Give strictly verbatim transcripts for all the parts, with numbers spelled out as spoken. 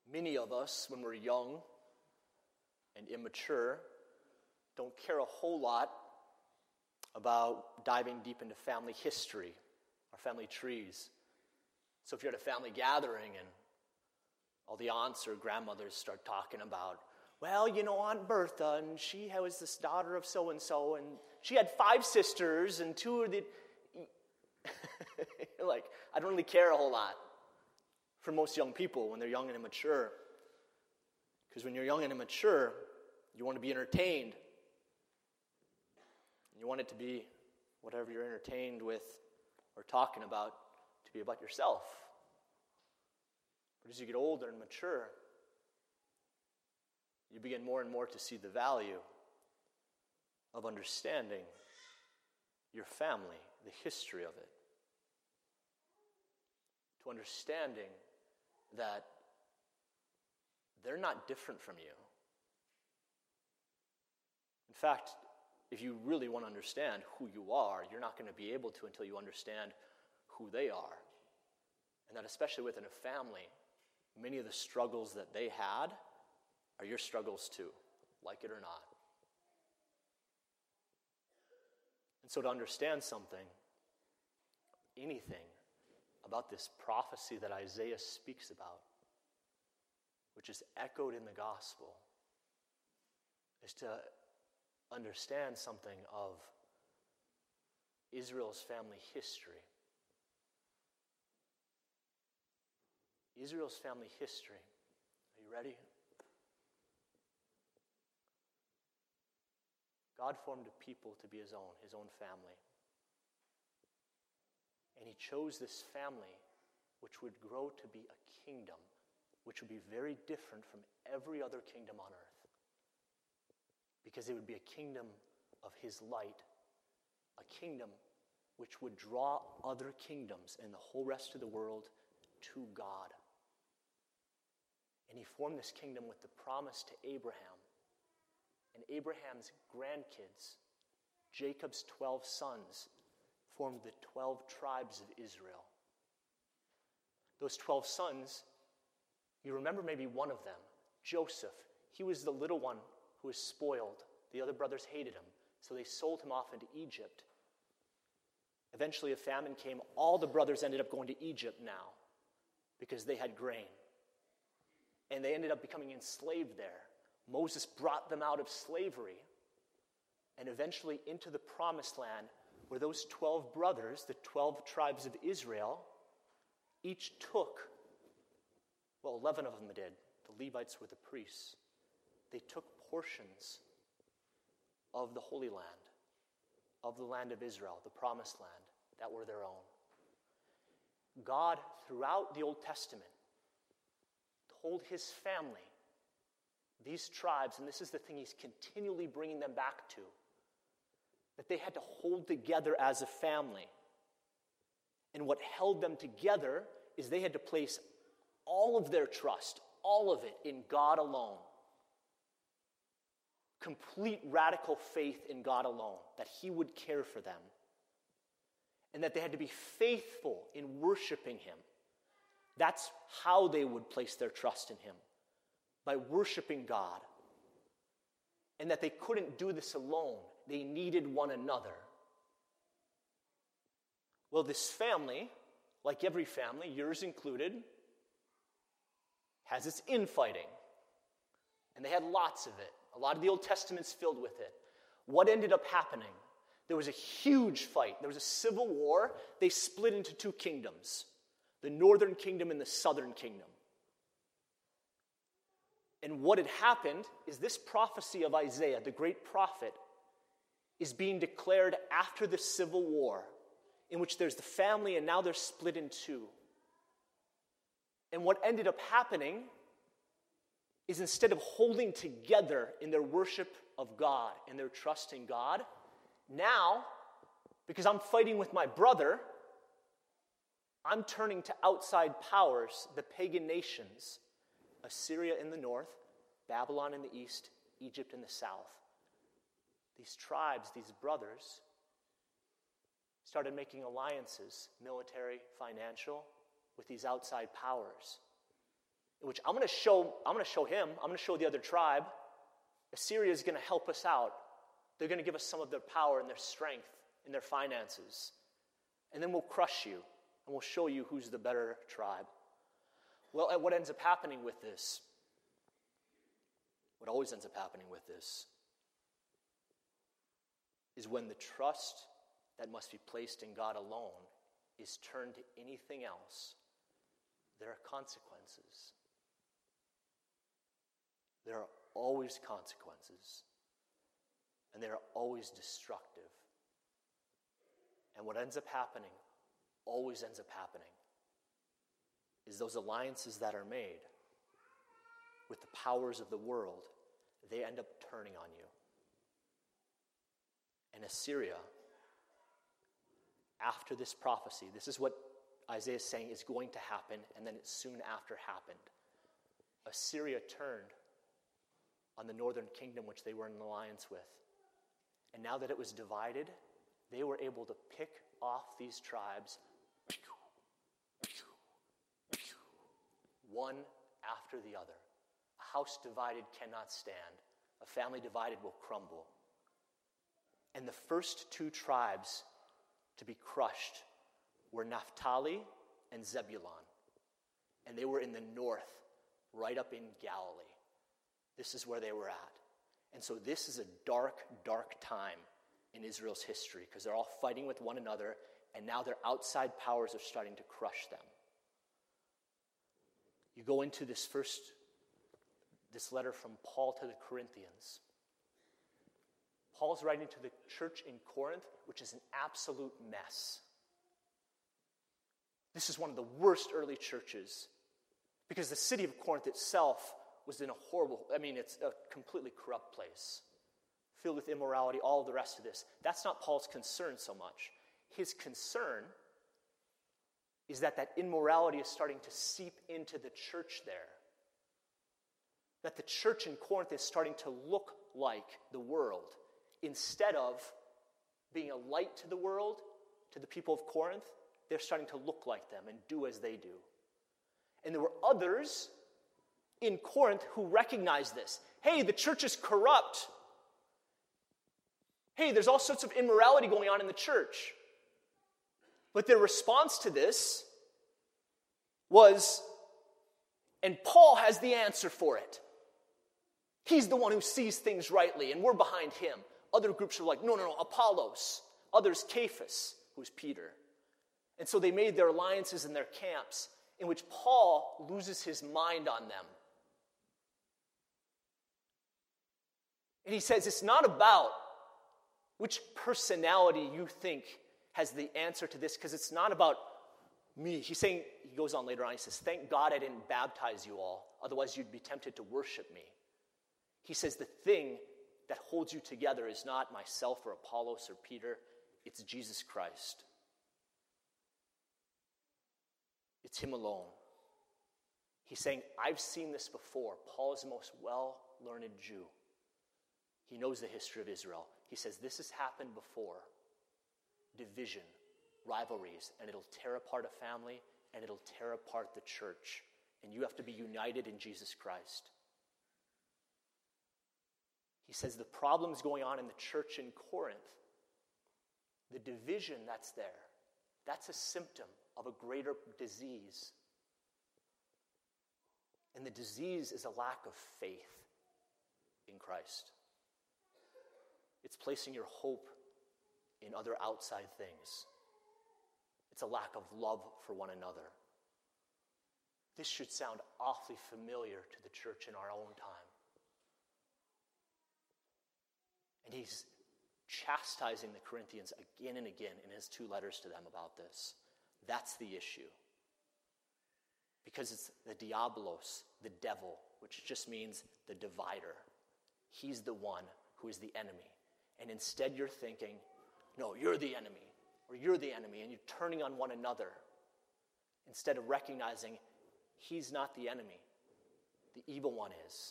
Many of us, when we're young and immature, don't care a whole lot about diving deep into family history, our family trees. So if you're at a family gathering and all the aunts or grandmothers start talking about, well, you know, Aunt Bertha, and she was this daughter of so-and-so, and she had five sisters, and two of the... like, I don't really care a whole lot for most young people when they're young and immature. Because when you're young and immature, you want to be entertained. You want it to be whatever you're entertained with or talking about to be about yourself. But as you get older and mature, you begin more and more to see the value of understanding your family, the history of it. To understanding that they're not different from you. In fact, if you really want to understand who you are, you're not going to be able to until you understand who they are. And that especially within a family, many of the struggles that they had are your struggles too, like it or not. And so to understand something, anything about this prophecy that Isaiah speaks about, which is echoed in the gospel, is to understand something of Israel's family history. Israel's family history. Are you ready? God formed a people to be his own, his own family. And he chose this family which would grow to be a kingdom, which would be very different from every other kingdom on earth. Because it would be a kingdom of his light, a kingdom which would draw other kingdoms and the whole rest of the world to God. And he formed this kingdom with the promise to Abraham. And Abraham's grandkids, Jacob's twelve sons, formed the twelve tribes of Israel. Those twelve sons, you remember maybe one of them, Joseph. He was the little one who was spoiled. The other brothers hated him, so they sold him off into Egypt. Eventually a famine came. All the brothers ended up going to Egypt now because they had grain. And they ended up becoming enslaved there. Moses brought them out of slavery and eventually into the promised land where those twelve brothers, the twelve tribes of Israel, each took, well, eleven of them did. The Levites were the priests. They took portions of the Holy Land, of the land of Israel, the promised land, that were their own. God, throughout the Old Testament, told his family, these tribes, and this is the thing he's continually bringing them back to, that they had to hold together as a family. And what held them together is they had to place all of their trust, all of it, in God alone. Complete radical faith in God alone, that he would care for them. And that they had to be faithful in worshiping him. That's how they would place their trust in him, by worshiping God. And that they couldn't do this alone. They needed one another. Well, this family, like every family, yours included, has its infighting. And they had lots of it. A lot of the Old Testament's filled with it. What ended up happening? There was a huge fight. There was a civil war. They split into two kingdoms. The northern kingdom and the southern kingdom. And what had happened is this prophecy of Isaiah, the great prophet, is being declared after the civil war, in which there's the family and now they're split in two. And what ended up happening is instead of holding together in their worship of God and their trust in God, now, because I'm fighting with my brother, I'm turning to outside powers, the pagan nations, Assyria in the north, Babylon in the east, Egypt in the south. These tribes, these brothers, started making alliances, military, financial, with these outside powers. in which I'm going to show, I'm going to show him, I'm going to show the other tribe, Assyria is going to help us out. They're going to give us some of their power and their strength and their finances. And then we'll crush you, and we'll show you who's the better tribe. Well, what ends up happening with this, what always ends up happening with this, is when the trust that must be placed in God alone is turned to anything else, there are consequences. There are always consequences, and they are always destructive. And what ends up happening, always ends up happening, is those alliances that are made with the powers of the world, they end up turning on you. And Assyria, after this prophecy, this is what Isaiah is saying is going to happen, and then it soon after happened. Assyria turned on the northern kingdom which they were in alliance with. And now that it was divided, they were able to pick off these tribes one after the other. A house divided cannot stand. A family divided will crumble. And the first two tribes to be crushed were Naphtali and Zebulun. And they were in the north, right up in Galilee. This is where they were at. And so this is a dark, dark time in Israel's history, because they're all fighting with one another, and now their outside powers are starting to crush them. You go into this first, this letter from Paul to the Corinthians. Paul's writing to the church in Corinth, which is an absolute mess. This is one of the worst early churches, because the city of Corinth itself was in a horrible, I mean, it's a completely corrupt place, filled with immorality, all of the rest of this. That's not Paul's concern so much. His concern is that that immorality is starting to seep into the church there. That the church in Corinth is starting to look like the world, instead of being a light to the world, to the people of Corinth. They're starting to look like them and do as they do. And there were others in Corinth who recognized this. Hey, the church is corrupt. Hey, there's all sorts of immorality going on in the church. But their response to this was, and Paul has the answer for it. He's the one who sees things rightly, and we're behind him. Other groups were like, no, no, no, Apollos. Others, Cephas, who's Peter. And so they made their alliances and their camps, in which Paul loses his mind on them. And he says, it's not about which personality you think has the answer to this, because it's not about me. He's saying, he goes on later on, he says, thank God I didn't baptize you all, otherwise you'd be tempted to worship me. He says, the thing that holds you together is not myself or Apollos or Peter, it's Jesus Christ. It's him alone. He's saying, I've seen this before. Paul is the most well-learned Jew. He knows the history of Israel. He says, this has happened before. Division, rivalries, and it'll tear apart a family, and it'll tear apart the church. And you have to be united in Jesus Christ. He says the problems going on in the church in Corinth, the division that's there, that's a symptom of a greater disease. And the disease is a lack of faith in Christ. It's placing your hope in other outside things. It's a lack of love for one another. This should sound awfully familiar to the church in our own time. And he's chastising the Corinthians again and again in his two letters to them about this. That's the issue. Because it's the diabolos, the devil, which just means the divider. He's the one who is the enemy. And instead you're thinking, no, you're the enemy, or you're the enemy, and you're turning on one another, instead of recognizing he's not the enemy. The evil one is.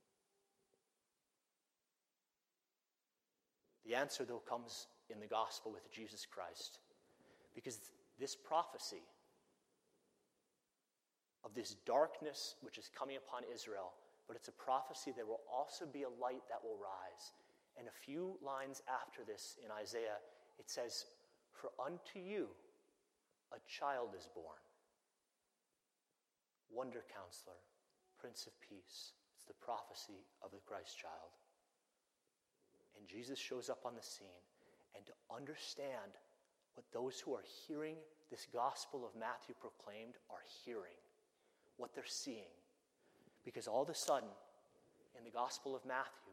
The answer, though, comes in the gospel with Jesus Christ. Because this prophecy of this darkness which is coming upon Israel, but it's a prophecy there will also be a light that will rise. And a few lines after this in Isaiah, it says, "For unto you a child is born. Wonder Counselor, Prince of Peace." It's the prophecy of the Christ child. And Jesus shows up on the scene. And to understand what those who are hearing this gospel of Matthew proclaimed are hearing, what they're seeing. Because all of a sudden, in the gospel of Matthew,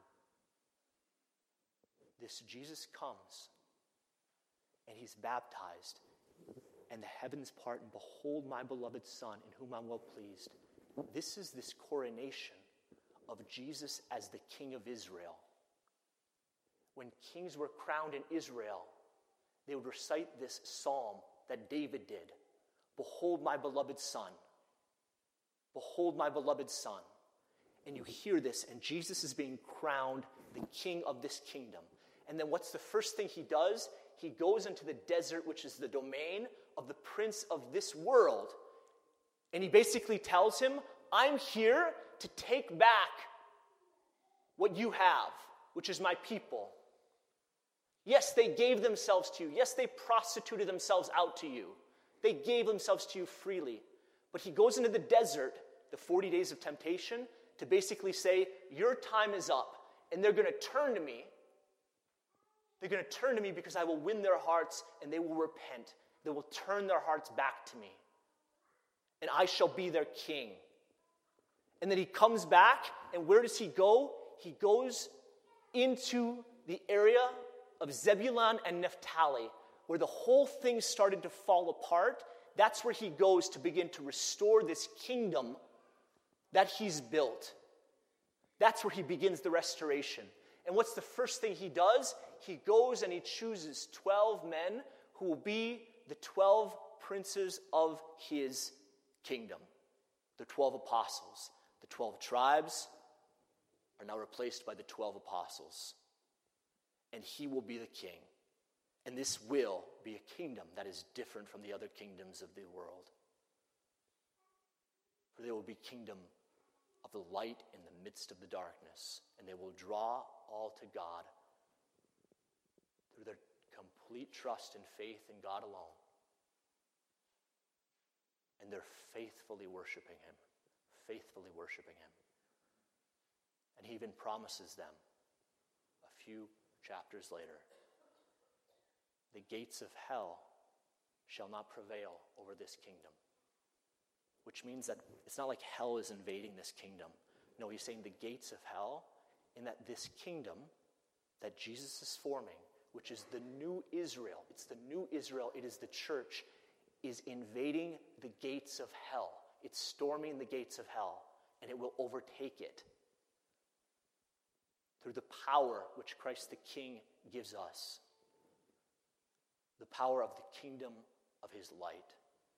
this Jesus comes and he's baptized, and the heavens part, and behold my beloved Son, in whom I'm well pleased. This is this coronation of Jesus as the King of Israel. When kings were crowned in Israel, they would recite this psalm that David did. "Behold my beloved Son. Behold my beloved Son." And you hear this, and Jesus is being crowned the King of this kingdom. And then what's the first thing he does? He goes into the desert, which is the domain of the prince of this world. And he basically tells him, "I'm here to take back what you have, which is my people. Yes, they gave themselves to you. Yes, they prostituted themselves out to you. They gave themselves to you freely." But he goes into the desert, the forty days of temptation, to basically say, your time is up, and they're going to turn to me. They're going to turn to me because I will win their hearts, and they will repent. They will turn their hearts back to me, and I shall be their king. And then he comes back, and where does he go? He goes into the area of Zebulun and Naphtali, where the whole thing started to fall apart. That's where he goes to begin to restore this kingdom that he's built. That's where he begins the restoration. And what's the first thing he does? He goes and he chooses twelve men who will be the twelve princes of his kingdom. The twelve apostles. The twelve tribes are now replaced by the twelve apostles. And he will be the king. And this will be a kingdom that is different from the other kingdoms of the world. For they will be kingdom of the light in the midst of the darkness. And they will draw all to God through their complete trust and faith in God alone. And they're faithfully worshiping him. Faithfully worshiping him. And he even promises them a few chapters later, the gates of hell shall not prevail over this kingdom. Which means that it's not like hell is invading this kingdom. No, he's saying the gates of hell, in that this kingdom that Jesus is forming, which is the new Israel, it's the new Israel, it is the church, is invading the gates of hell. It's storming the gates of hell, and it will overtake it through the power which Christ the King gives us. The power of the kingdom of his light.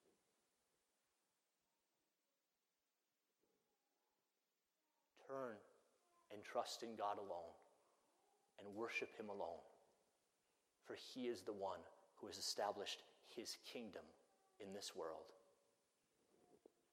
Turn and trust in God alone and worship him alone. For he is the one who has established his kingdom in this world.